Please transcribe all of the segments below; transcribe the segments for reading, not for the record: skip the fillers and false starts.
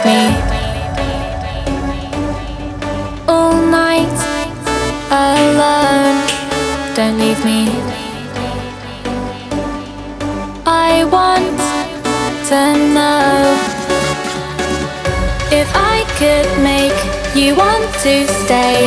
me all night alone. Don't leave me. I want to know if I could make you want to stay.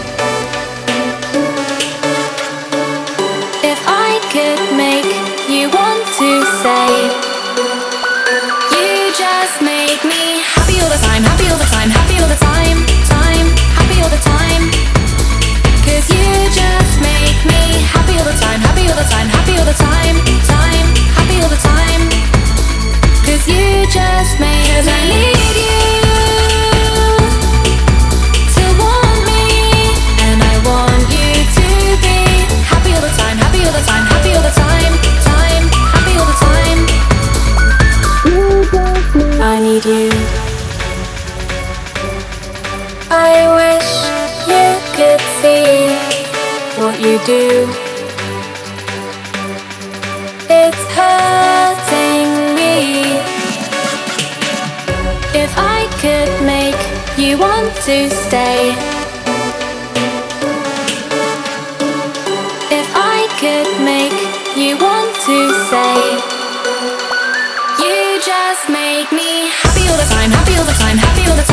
If I could make you want to say, you just make me happy all the time, happy all the time, happy all the time, happy all the time. 'Cause you just make me happy all the time, happy all the time, happy all the time, happy all the time. 'Cause you just make me. 'Cause I need you to want me, and I want you to be happy all the time, happy all the time, happy all the time, happy all the time. I need you. I wish you could see what you do. It's hurting me. If I could make you want to stay. If I could make you want to say, you just make me happy all the time, happy all the time, happy all the